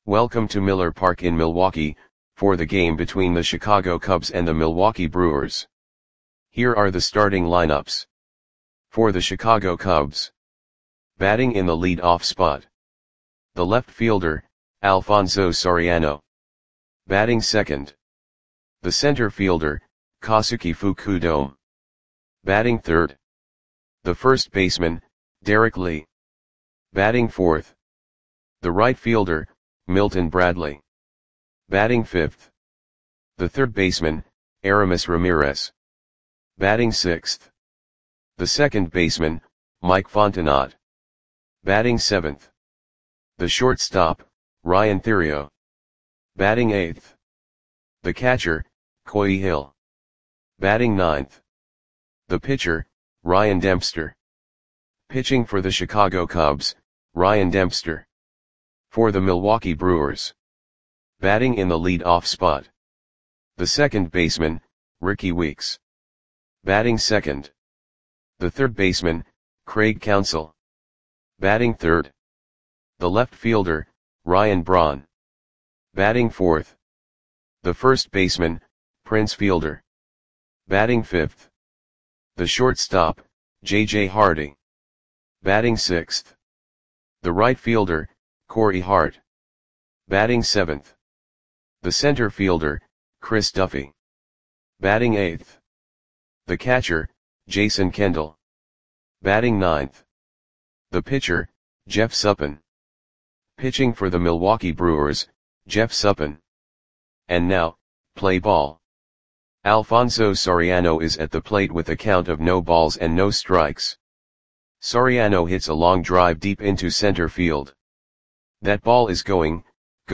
Welcome to Miller Park in Milwaukee, for the game between the Chicago Cubs and the Milwaukee Brewers. Here are the starting lineups. For the Chicago Cubs. Batting in the lead-off spot. The left fielder, Alfonso Soriano. Batting second. The center fielder, Kosuke Fukudome. Batting third. The first baseman, Derek Lee. Batting fourth. The right fielder, Milton Bradley. Batting fifth. The third baseman, Aramis Ramirez. Batting sixth. The second baseman, Mike Fontenot. Batting seventh. The shortstop, Ryan Theriot. Batting eighth. The catcher, Coy Hill. Batting ninth. The pitcher, Ryan Dempster. Pitching for the Chicago Cubs, Ryan Dempster. For the Milwaukee Brewers. Batting in the lead-off spot. The second baseman, Rickie Weeks. Batting second. The third baseman, Craig Counsell. Batting third. The left fielder, Ryan Braun. Batting fourth. The first baseman, Prince Fielder. Batting fifth. The shortstop, J.J. Hardy. Batting sixth. The right fielder, Corey Hart. Batting seventh. The center fielder, Chris Duffy. Batting eighth. The catcher, Jason Kendall. Batting ninth. The pitcher, Jeff Suppan. Pitching for the Milwaukee Brewers, Jeff Suppan. And now, play ball. Alfonso Soriano is at the plate with a count of no balls and no strikes. Soriano hits a long drive deep into center field. That ball is gone.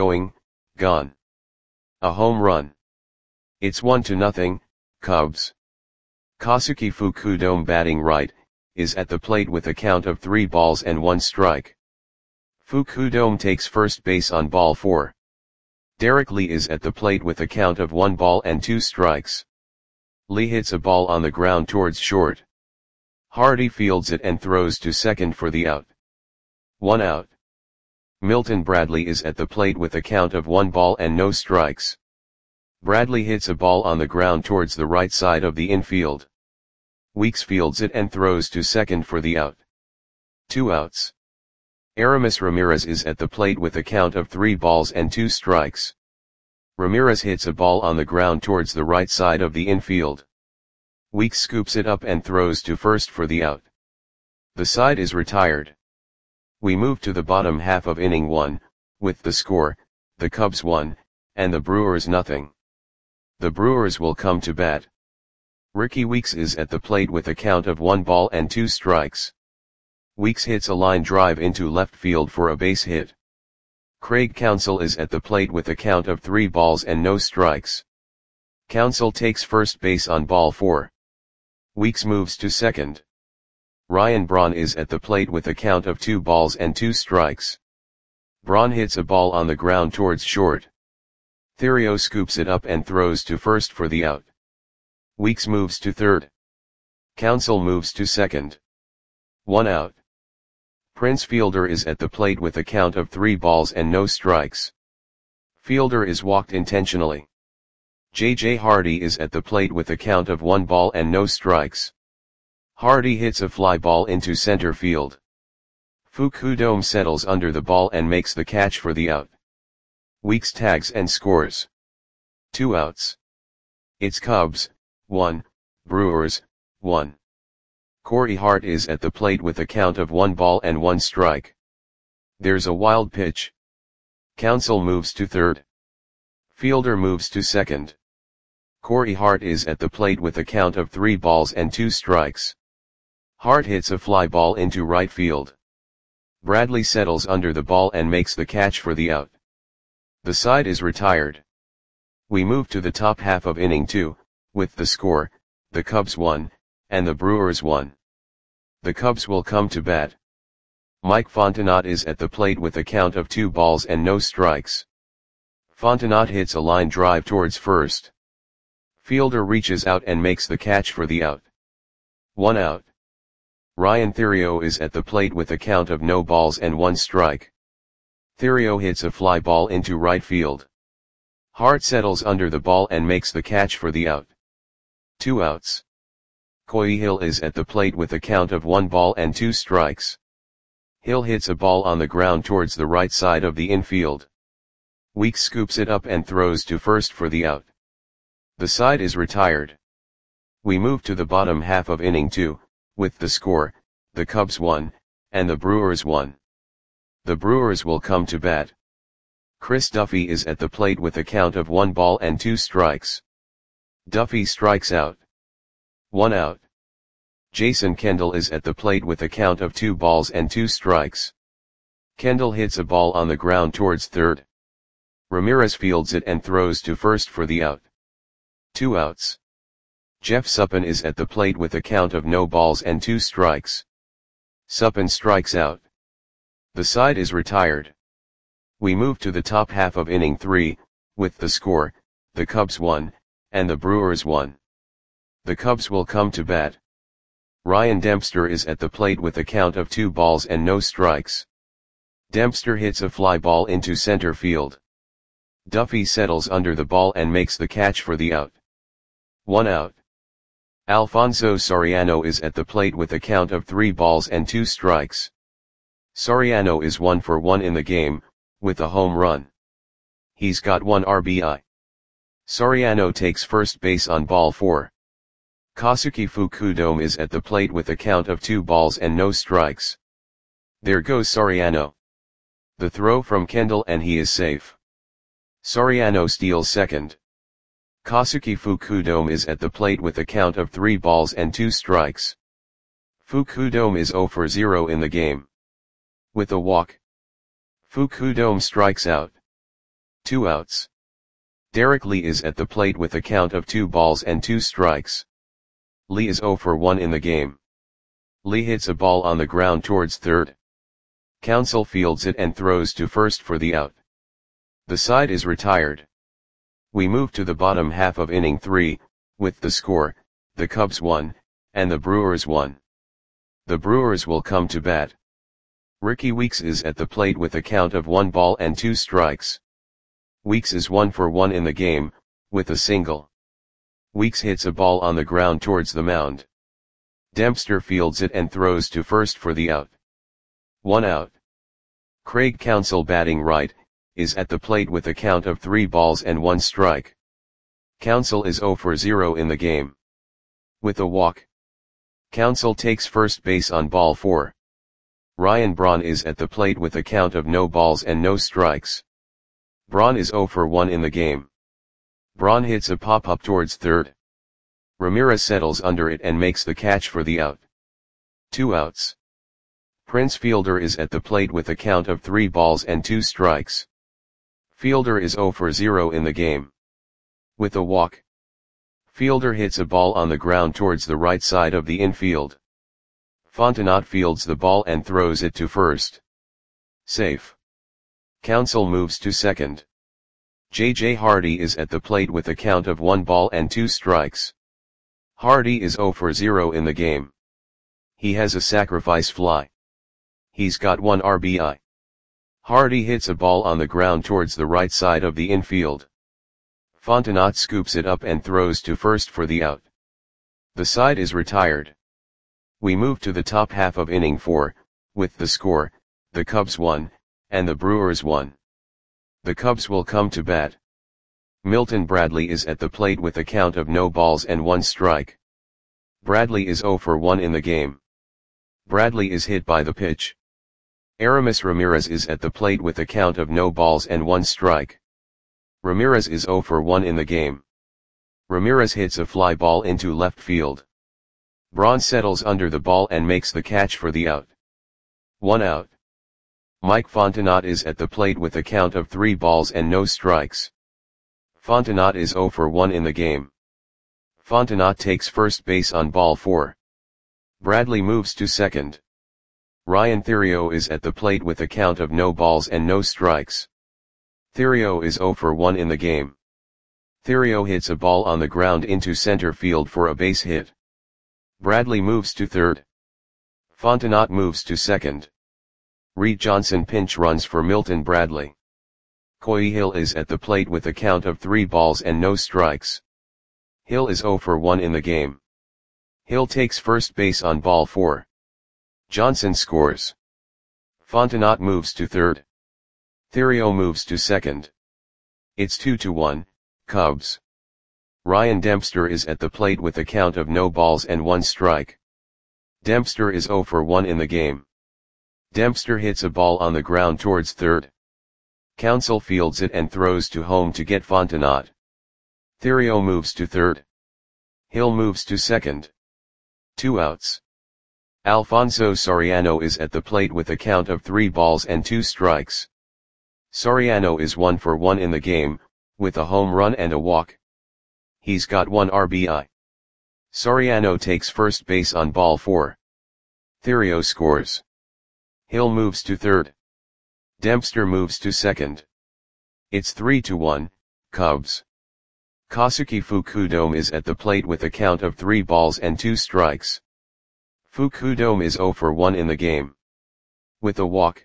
A home run. It's 1-0, Cubs. Kosuke Fukudome, batting right, is at the plate with a count of 3 balls and 1 strike. Fukudome takes first base on ball 4. Derek Lee is at the plate with a count of 1 ball and 2 strikes. Lee hits a ball on the ground towards short. Hardy fields it and throws to second for the out. 1 out. Milton Bradley is at the plate with a count of 1 ball and no strikes. Bradley hits a ball on the ground towards the right side of the infield. Weeks fields it and throws to second for the out. 2 outs. Aramis Ramirez is at the plate with a count of 3 balls and 2 strikes. Ramirez hits a ball on the ground towards the right side of the infield. Weeks scoops it up and throws to first for the out. The side is retired. We move to the bottom half of inning 1, with the score, the Cubs 1, and the Brewers 0. The Brewers will come to bat. Rickie Weeks is at the plate with a count of 1 ball and 2 strikes. Weeks hits a line drive into left field for a base hit. Craig Counsell is at the plate with a count of 3 balls and no strikes. Counsell takes first base on ball 4. Weeks moves to second. Ryan Braun is at the plate with a count of 2 balls and 2 strikes. Braun hits a ball on the ground towards short. Theriot scoops it up and throws to first for the out. Weeks moves to third. Counsell moves to second. 1 out. Prince Fielder is at the plate with a count of 3 balls and no strikes. Fielder is walked intentionally. J.J. Hardy is at the plate with a count of 1 ball and no strikes. Hardy hits a fly ball into center field. Fukudome settles under the ball and makes the catch for the out. Weeks tags and scores. 2 outs. It's Cubs 1, Brewers 1. Corey Hart is at the plate with a count of 1 ball and 1 strike. There's a wild pitch. Counsell moves to third. Fielder moves to second. Corey Hart is at the plate with a count of 3 balls and 2 strikes. Hart hits a fly ball into right field. Bradley settles under the ball and makes the catch for the out. The side is retired. We move to the top half of inning 2, with the score, the Cubs 1, and the Brewers 1. The Cubs will come to bat. Mike Fontenot is at the plate with a count of 2 balls and no strikes. Fontenot hits a line drive towards first. Fielder reaches out and makes the catch for the out. 1 out. Ryan Theriot is at the plate with a count of no balls and 1 strike. Therio hits a fly ball into right field. Hart settles under the ball and makes the catch for the out. 2 outs. Coy Hill is at the plate with a count of 1 ball and 2 strikes. Hill hits a ball on the ground towards the right side of the infield. Weeks scoops it up and throws to first for the out. The side is retired. We move to the bottom half of inning 2, with the score, the Cubs 1, and the Brewers 1. The Brewers will come to bat. Chris Duffy is at the plate with a count of 1 ball and 2 strikes. Duffy strikes out. 1 out. Jason Kendall is at the plate with a count of 2 balls and 2 strikes. Kendall hits a ball on the ground towards third. Ramirez fields it and throws to first for the out. 2 outs. Jeff Suppan is at the plate with a count of no balls and 2 strikes. Suppan strikes out. The side is retired. We move to the top half of inning 3, with the score, the Cubs 1, and the Brewers 1. The Cubs will come to bat. Ryan Dempster is at the plate with a count of 2 balls and no strikes. Dempster hits a fly ball into center field. Duffy settles under the ball and makes the catch for the out. 1 out. Alfonso Soriano is at the plate with a count of 3 balls and 2 strikes. Soriano is 1 for 1 in the game, with a home run. He's got 1 RBI. Soriano takes first base on ball 4. Kazuki Fukudome is at the plate with a count of 2 balls and no strikes. There goes Soriano. The throw from Kendall and he is safe. Soriano steals second. Kazuki Fukudome is at the plate with a count of 3 balls and 2 strikes. Fukudome is 0 for 0 in the game. With a walk, Fukudome strikes out. 2 outs. Derek Lee is at the plate with a count of 2 balls and 2 strikes. Lee is 0 for 1 in the game. Lee hits a ball on the ground towards third. Counsell fields it and throws to first for the out. The side is retired. We move to the bottom half of inning 3, with the score, the Cubs 1, and the Brewers 1. The Brewers will come to bat. Ricky Weeks is at the plate with a count of 1 ball and 2 strikes. Weeks is 1 for 1 in the game, with a single. Weeks hits a ball on the ground towards the mound. Dempster fields it and throws to first for the out. 1 out. Craig Counsell, batting right, is at the plate with a count of 3 balls and 1 strike. Counsell is 0 for 0 in the game. With a walk, Counsell takes first base on ball 4. Ryan Braun is at the plate with a count of no balls and no strikes. Braun is 0 for 1 in the game. Braun hits a pop-up towards third. Ramirez settles under it and makes the catch for the out. 2 outs. Prince Fielder is at the plate with a count of 3 balls and 2 strikes. Fielder is 0 for 0 in the game. With a walk, Fielder hits a ball on the ground towards the right side of the infield. Fontenot fields the ball and throws it to first. Safe. Counsell moves to second. J.J. Hardy is at the plate with a count of 1 ball and 2 strikes. Hardy is 0 for 0 in the game. He has a sacrifice fly. He's got 1 RBI. Hardy hits a ball on the ground towards the right side of the infield. Fontenot scoops it up and throws to first for the out. The side is retired. We move to the top half of inning 4, with the score, the Cubs 1, and the Brewers 1. The Cubs will come to bat. Milton Bradley is at the plate with a count of no balls and 1 strike. Bradley is 0 for 1 in the game. Bradley is hit by the pitch. Aramis Ramirez is at the plate with a count of no balls and 1 strike. Ramirez is 0 for 1 in the game. Ramirez hits a fly ball into left field. Braun settles under the ball and makes the catch for the out. 1 out. Mike Fontenot is at the plate with a count of 3 balls and no strikes. Fontenot is 0 for 1 in the game. Fontenot takes first base on ball 4. Bradley moves to second. Ryan Theriot is at the plate with a count of no balls and no strikes. Theriot is 0 for 1 in the game. Theriot hits a ball on the ground into center field for a base hit. Bradley moves to third. Fontenot moves to second. Reed Johnson pinch runs for Milton Bradley. Coy Hill is at the plate with a count of 3 balls and no strikes. Hill is 0 for 1 in the game. Hill takes first base on ball 4. Johnson scores. Fontenot moves to third. Theriot moves to second. It's 2-1, Cubs. Ryan Dempster is at the plate with a count of no balls and 1 strike. Dempster is 0 for 1 in the game. Dempster hits a ball on the ground towards third. Counsell fields it and throws to home to get Fontenot. Theriot moves to third. Hill moves to second. 2 outs. Alfonso Soriano is at the plate with a count of 3 balls and 2 strikes. Soriano is 1 for 1 in the game, with a home run and a walk. He's got 1 RBI. Soriano takes first base on ball 4. Theriot scores. Hill moves to third. Dempster moves to second. It's 3-1, Cubs. Kosuke Fukudome is at the plate with a count of 3 balls and 2 strikes. Fukudome is 0 for 1 in the game. With a walk.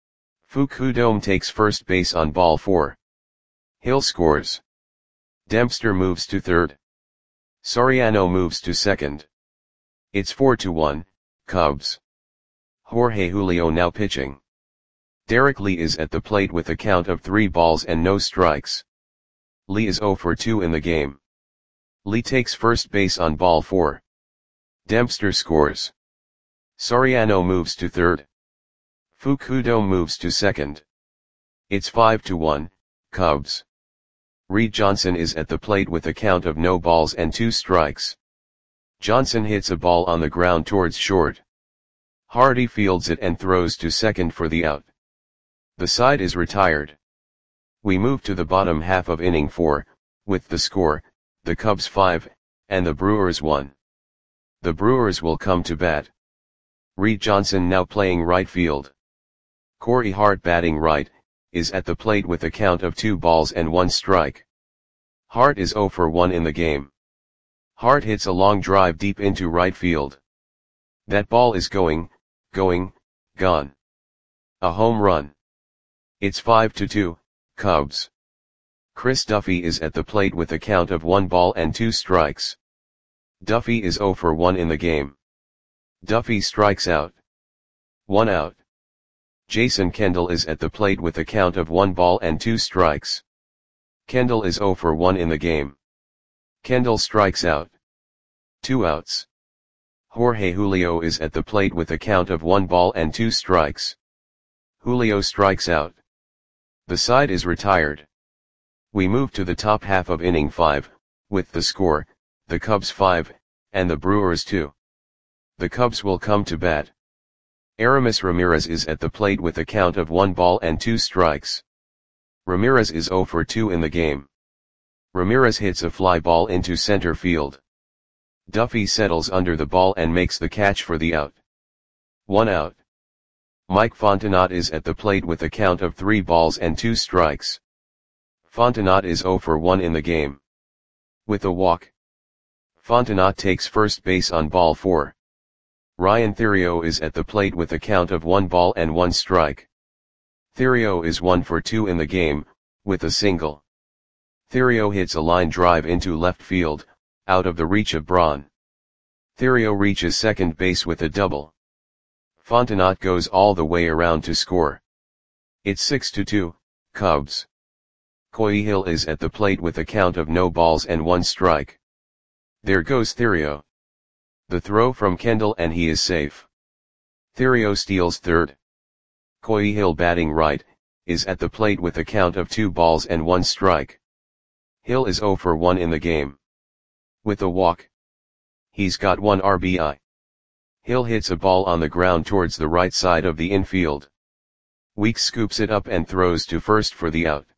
Fukudome takes first base on ball 4. Hill scores. Dempster moves to third. Soriano moves to second. It's 4-1, Cubs. Jorge Julio now pitching. Derek Lee is at the plate with a count of 3 balls and no strikes. Lee is 0 for 2 in the game. Lee takes first base on ball 4. Dempster scores. Soriano moves to third. Fukudome moves to second. It's 5-1, Cubs. Reed Johnson is at the plate with a count of no balls and 2 strikes. Johnson hits a ball on the ground towards short. Hardy fields it and throws to second for the out. The side is retired. We move to the bottom half of inning 4, with the score, the Cubs 5, and the Brewers 1. The Brewers will come to bat. Reed Johnson now playing right field. Corey Hart batting right, is at the plate with a count of 2 balls and 1 strike. Hart is 0 for 1 in the game. Hart hits a long drive deep into right field. That ball is gone. A home run. It's 5-2, Cubs. Chris Duffy is at the plate with a count of 1 ball and 2 strikes. Duffy is 0 for 1 in the game. Duffy strikes out. 1 out. Jason Kendall is at the plate with a count of 1 ball and 2 strikes. Kendall is 0 for 1 in the game. Kendall strikes out. 2 outs. Jorge Julio is at the plate with a count of 1 ball and 2 strikes. Julio strikes out. The side is retired. We move to the top half of inning 5, with the score, the Cubs 5, and the Brewers 2. The Cubs will come to bat. Aramis Ramirez is at the plate with a count of 1 ball and 2 strikes. Ramirez is 0 for 2 in the game. Ramirez hits a fly ball into center field. Duffy settles under the ball and makes the catch for the out. 1 out. Mike Fontenot is at the plate with a count of 3 balls and 2 strikes. Fontenot is 0 for 1 in the game. With a walk. Fontenot takes first base on ball 4. Ryan Theriot is at the plate with a count of 1 ball and 1 strike. Theriot is 1 for 2 in the game, with a single. Theriot hits a line drive into left field, out of the reach of Braun. Theriot reaches second base with a double. Fontenot goes all the way around to score. It's 6-2, Cubs. Coy Hill is at the plate with a count of no balls and 1 strike. There goes Theriot. The throw from Kendall and he is safe. Theriot steals third. Coy Hill batting right, is at the plate with a count of 2 balls and 1 strike. Hill is 0 for 1 in the game. With a walk. He's got 1 RBI. Hill hits a ball on the ground towards the right side of the infield. Weeks scoops it up and throws to first for the out.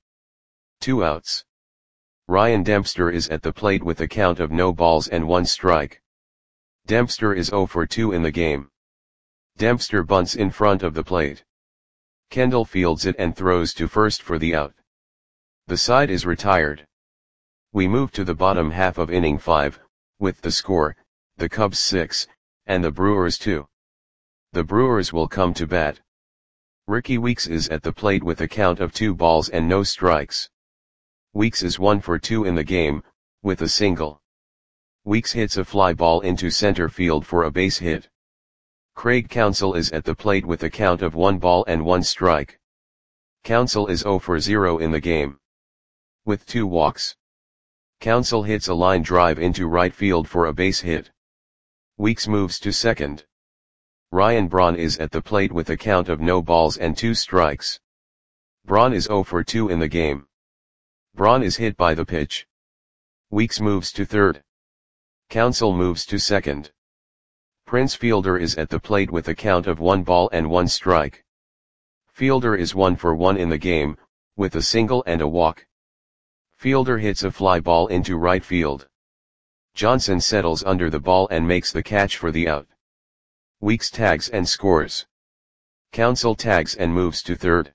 2 outs. Ryan Dempster is at the plate with a count of no balls and 1 strike. Dempster is 0 for 2 in the game. Dempster bunts in front of the plate. Kendall fields it and throws to first for the out. The side is retired. We move to the bottom half of inning 5, with the score, the Cubs 6, and the Brewers 2. The Brewers will come to bat. Ricky Weeks is at the plate with a count of 2 balls and no strikes. Weeks is 1 for 2 in the game, with a single. Weeks hits a fly ball into center field for a base hit. Craig Counsell is at the plate with a count of 1 ball and 1 strike. Counsell is 0 for 0 in the game, with 2 walks. Counsell hits a line drive into right field for a base hit. Weeks moves to second. Ryan Braun is at the plate with a count of no balls and 2 strikes. Braun is 0 for 2 in the game. Braun is hit by the pitch. Weeks moves to third. Counsell moves to second. Prince Fielder is at the plate with a count of 1 ball and 1 strike. Fielder is 1 for 1 in the game, with a single and a walk. Fielder hits a fly ball into right field. Johnson settles under the ball and makes the catch for the out. Weeks tags and scores. Counsell tags and moves to third.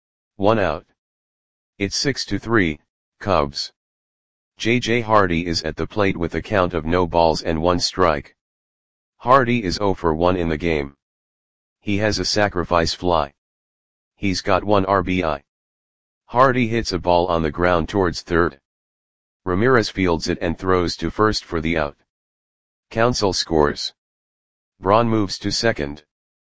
1 out. It's 6-3, Cubs. J.J. Hardy is at the plate with a count of no balls and 1 strike. Hardy is 0 for 1 in the game. He has a sacrifice fly. He's got 1 RBI. Hardy hits a ball on the ground towards third. Ramirez fields it and throws to first for the out. Counsell scores. Braun moves to second.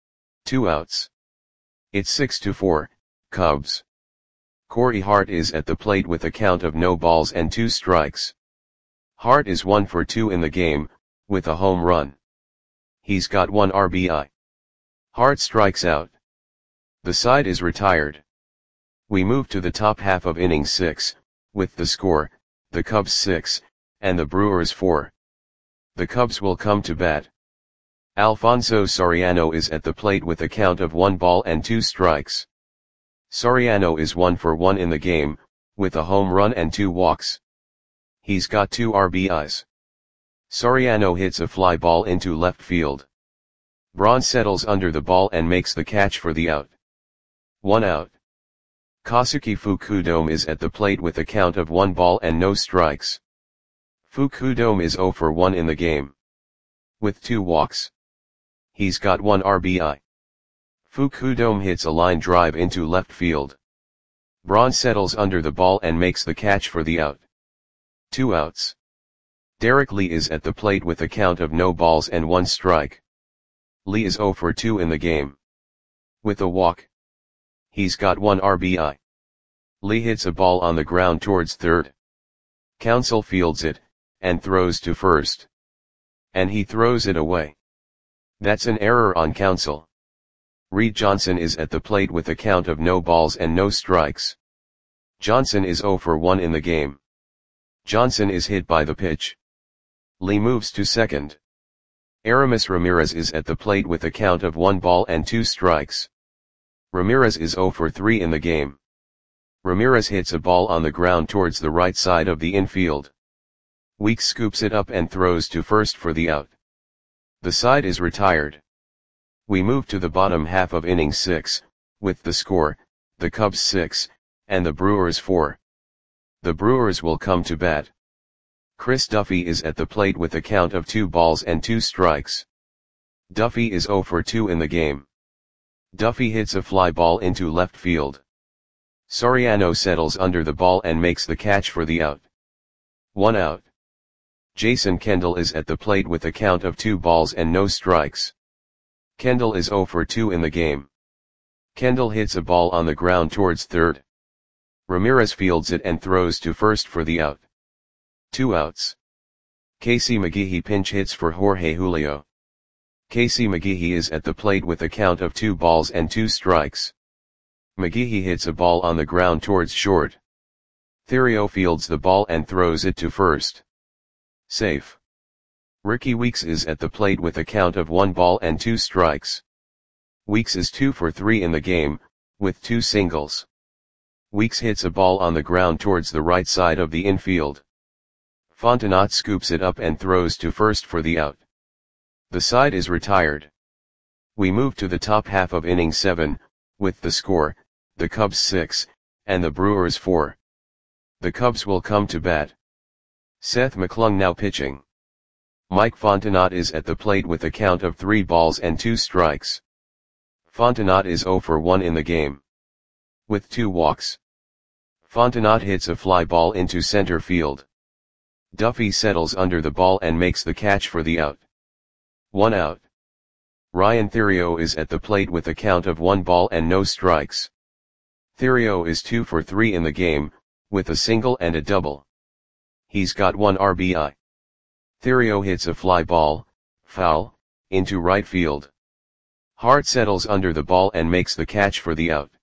2 outs. It's 6-4, Cubs. Corey Hart is at the plate with a count of no balls and 2 strikes. Hart is 1 for 2 in the game, with a home run. He's got 1 RBI. Hart strikes out. The side is retired. We move to the top half of inning 6, with the score, the Cubs 6, and the Brewers 4. The Cubs will come to bat. Alfonso Soriano is at the plate with a count of 1 ball and 2 strikes. Soriano is 1 for 1 in the game, with a home run and 2 walks. He's got 2 RBIs. Soriano hits a fly ball into left field. Braun settles under the ball and makes the catch for the out. 1 out. Kosuke Fukudome is at the plate with a count of 1 ball and no strikes. Fukudome is 0 for 1 in the game, with 2 walks. He's got 1 RBI. Fukudome hits a line drive into left field. Braun settles under the ball and makes the catch for the out. 2 outs. Derek Lee is at the plate with a count of no balls and 1 strike. Lee is 0 for 2 in the game, with a walk. He's got 1 RBI. Lee hits a ball on the ground towards third. Counsell fields it, and throws to first. And he throws it away. That's an error on Counsell. Reed Johnson is at the plate with a count of no balls and no strikes. Johnson is 0 for 1 in the game. Johnson is hit by the pitch. Lee moves to second. Aramis Ramirez is at the plate with a count of 1 ball and 2 strikes. Ramirez is 0 for 3 in the game. Ramirez hits a ball on the ground towards the right side of the infield. Weeks scoops it up and throws to first for the out. The side is retired. We move to the bottom half of inning 6, with the score, the Cubs 6, and the Brewers 4. The Brewers will come to bat. Chris Duffy is at the plate with a count of 2 balls and 2 strikes. Duffy is 0 for 2 in the game. Duffy hits a fly ball into left field. Soriano settles under the ball and makes the catch for the out. 1 out. Jason Kendall is at the plate with a count of 2 balls and no strikes. Kendall is 0 for 2 in the game. Kendall hits a ball on the ground towards third. Ramirez fields it and throws to first for the out. 2 outs. Casey McGehee pinch hits for Jorge Julio. Casey McGehee is at the plate with a count of 2 balls and 2 strikes. McGehee hits a ball on the ground towards short. Theriot fields the ball and throws it to first. Safe. Ricky Weeks is at the plate with a count of 1 ball and 2 strikes. Weeks is 2 for 3 in the game, with 2 singles. Weeks hits a ball on the ground towards the right side of the infield. Fontenot scoops it up and throws to first for the out. The side is retired. We move to the top half of inning 7, with the score, the Cubs 6, and the Brewers 4. The Cubs will come to bat. Seth McClung now pitching. Mike Fontenot is at the plate with a count of 3 balls and 2 strikes. Fontenot is 0 for 1 in the game. With 2 walks. Fontenot hits a fly ball into center field. Duffy settles under the ball and makes the catch for the out. 1 out. Ryan Theriot is at the plate with a count of 1 ball and no strikes. Theriot is 2 for 3 in the game, with a single and a double. He's got 1 RBI. Theriot hits a fly ball, foul, into right field. Hart settles under the ball and makes the catch for the out.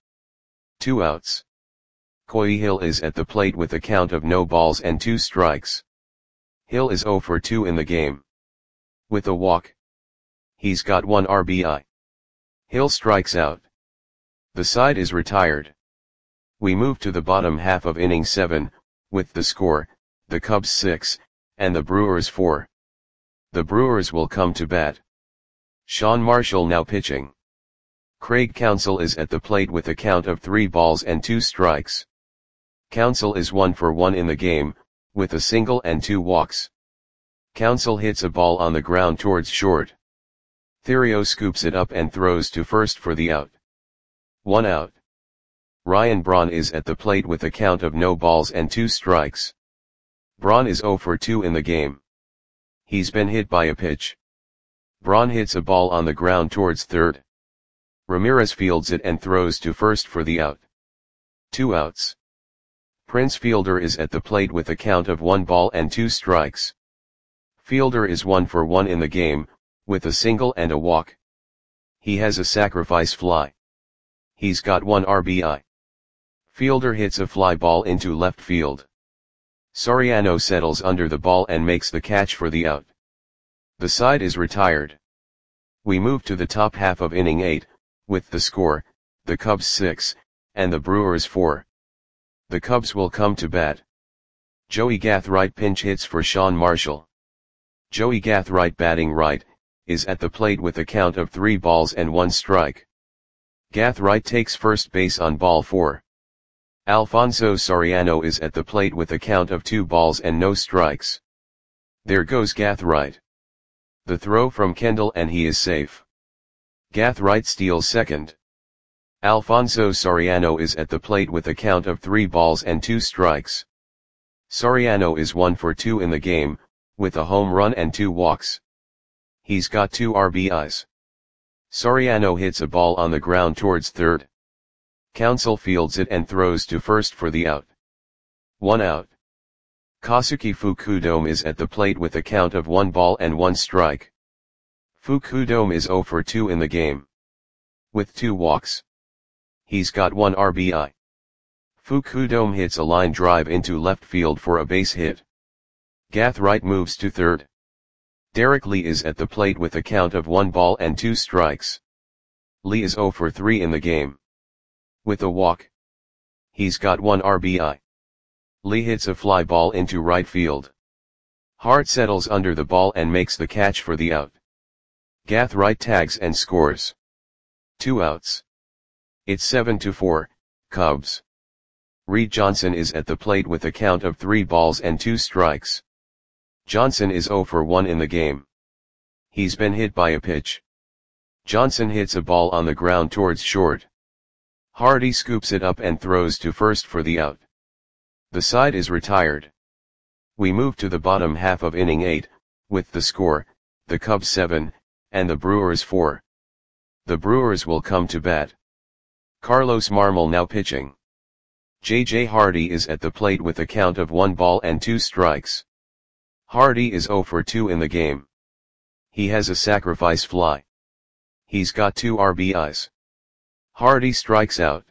2 outs. Coy Hill is at the plate with a count of no balls and 2 strikes. Hill is 0 for 2 in the game. With a walk. He's got 1 RBI. Hill strikes out. The side is retired. We move to the bottom half of inning 7, with the score, the Cubs 6, and the Brewers 4. The Brewers will come to bat. Sean Marshall now pitching. Craig Counsell is at the plate with a count of 3 balls and 2 strikes. Counsell is 1 for 1 in the game, with a single and 2 walks. Counsell hits a ball on the ground towards short. Theriot scoops it up and throws to first for the out. 1 out. Ryan Braun is at the plate with a count of no balls and 2 strikes. Braun is 0 for 2 in the game. He's been hit by a pitch. Braun hits a ball on the ground towards third. Ramirez fields it and throws to first for the out. 2 outs. Prince Fielder is at the plate with a count of 1 ball and 2 strikes. Fielder is 1 for 1 in the game, with a single and a walk. He has a sacrifice fly. He's got 1 RBI. Fielder hits a fly ball into left field. Soriano settles under the ball and makes the catch for the out. The side is retired. We move to the top half of inning 8, with the score, the Cubs 6, and the Brewers 4. The Cubs will come to bat. Joey Gathright pinch hits for Sean Marshall. Joey Gathright batting right, is at the plate with a count of 3 balls and 1 strike. Gathright takes first base on ball 4. Alfonso Soriano is at the plate with a count of 2 balls and no strikes. There goes Gathright. The throw from Kendall and he is safe. Gathright steals second. Alfonso Soriano is at the plate with a count of 3 balls and 2 strikes. Soriano is 1 for 2 in the game, with a home run and 2 walks. He's got 2 RBIs. Soriano hits a ball on the ground towards third. Counsell fields it and throws to first for the out. 1 out. Kosuke Fukudome is at the plate with a count of 1 ball and 1 strike. Fukudome is 0 for 2 in the game. With 2 walks. He's got 1 RBI. Fukudome hits a line drive into left field for a base hit. Gathright moves to third. Derek Lee is at the plate with a count of 1 ball and 2 strikes. Lee is 0 for 3 in the game. With a walk. He's got 1 RBI. Lee hits a fly ball into right field. Hart settles under the ball and makes the catch for the out. Gathright tags and scores. 2 outs. It's 7-4, Cubs. Reed Johnson is at the plate with a count of 3 balls and 2 strikes. Johnson is 0 for 1 in the game. He's been hit by a pitch. Johnson hits a ball on the ground towards short. Hardy scoops it up and throws to first for the out. The side is retired. We move to the bottom half of inning 8, with the score, the Cubs 7, and the Brewers 4. The Brewers will come to bat. Carlos Marmol now pitching. J.J. Hardy is at the plate with a count of 1 ball and 2 strikes. Hardy is 0 for 2 in the game. He has a sacrifice fly. He's got 2 RBIs. Hardy strikes out.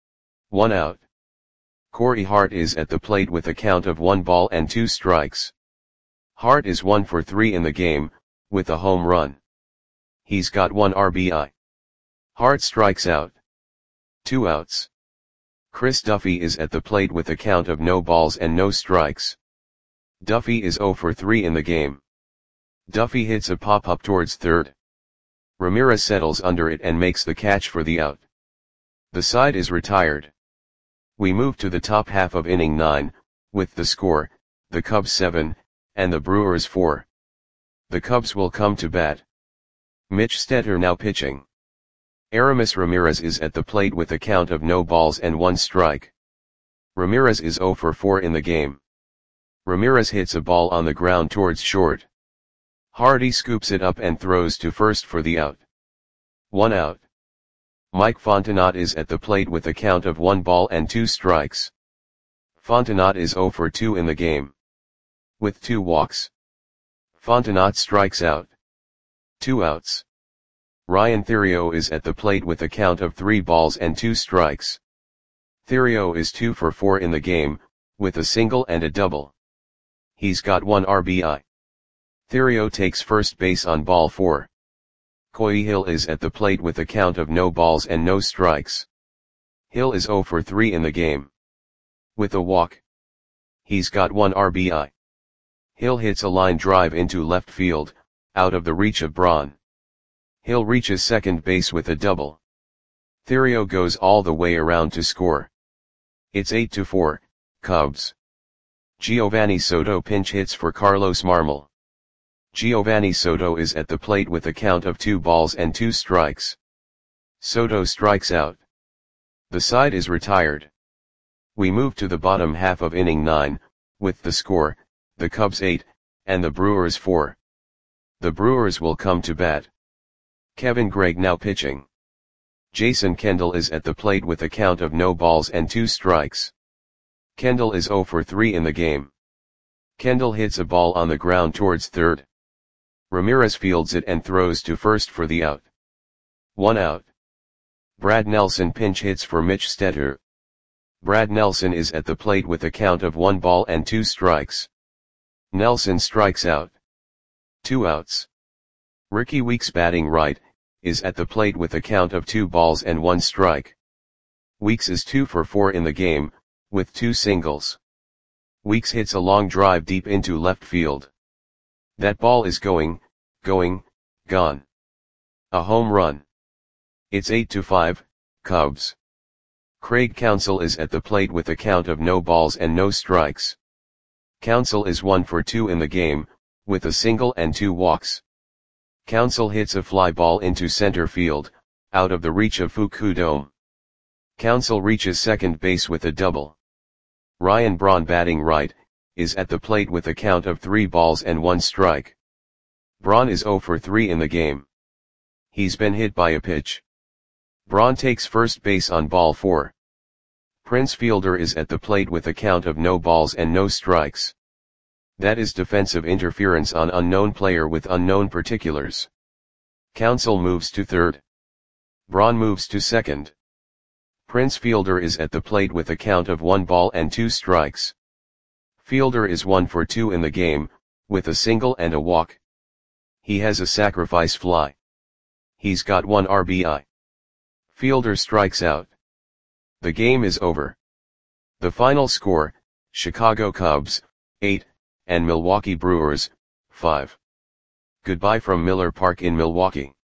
1 out. Corey Hart is at the plate with a count of 1 ball and 2 strikes. Hart is 1 for 3 in the game, with a home run. He's got 1 RBI. Hart strikes out. 2 outs. Chris Duffy is at the plate with a count of no balls and no strikes. Duffy is 0 for 3 in the game. Duffy hits a pop-up towards third. Ramirez settles under it and makes the catch for the out. The side is retired. We move to the top half of inning 9, with the score, the Cubs 7, and the Brewers 4. The Cubs will come to bat. Mitch Stetter now pitching. Aramis Ramirez is at the plate with a count of no balls and 1 strike. Ramirez is 0 for 4 in the game. Ramirez hits a ball on the ground towards short. Hardy scoops it up and throws to first for the out. 1 out. Mike Fontenot is at the plate with a count of 1 ball and 2 strikes. Fontenot is 0 for 2 in the game. With 2 walks. Fontenot strikes out. 2 outs. Ryan Theriot is at the plate with a count of 3 balls and 2 strikes. Theriot is 2 for 4 in the game, with a single and a double. He's got 1 RBI. Theriot takes first base on ball 4. Coy Hill is at the plate with a count of no balls and no strikes. Hill is 0 for 3 in the game. With a walk. He's got 1 RBI. Hill hits a line drive into left field, out of the reach of Braun. Hill reaches second base with a double. Theriot goes all the way around to score. It's 8-4, Cubs. Giovanni Soto pinch hits for Carlos Marmol. Giovanni Soto is at the plate with a count of 2 balls and 2 strikes. Soto strikes out. The side is retired. We move to the bottom half of inning 9, with the score, the Cubs 8, and the Brewers 4. The Brewers will come to bat. Kevin Gregg now pitching. Jason Kendall is at the plate with a count of no balls and 2 strikes. Kendall is 0 for 3 in the game. Kendall hits a ball on the ground towards third. Ramirez fields it and throws to first for the out. 1 out. Brad Nelson pinch hits for Mitch Stetter. Brad Nelson is at the plate with a count of 1 ball and 2 strikes. Nelson strikes out. 2 outs. Ricky Weeks batting right, is at the plate with a count of 2 balls and 1 strike. Weeks is 2 for 4 in the game, with 2 singles. Weeks hits a long drive deep into left field. That ball is gone. A home run. It's 8-5, Cubs. Craig Counsell is at the plate with a count of no balls and no strikes. Counsell is 1 for 2 in the game, with a single and 2 walks. Counsell hits a fly ball into center field, out of the reach of Fukudome. Counsell reaches second base with a double. Ryan Braun batting right, is at the plate with a count of 3 balls and 1 strike. Braun is 0 for 3 in the game. He's been hit by a pitch. Braun takes first base on ball 4. Prince Fielder is at the plate with a count of no balls and no strikes. That is defensive interference on unknown player with unknown particulars. Counsell moves to third. Braun moves to second. Prince Fielder is at the plate with a count of 1 ball and 2 strikes. Fielder is 1 for 2 in the game, with a single and a walk. He has a sacrifice fly. He's got 1 RBI. Fielder strikes out. The game is over. The final score, Chicago Cubs, 8, and Milwaukee Brewers, 5. Goodbye from Miller Park in Milwaukee.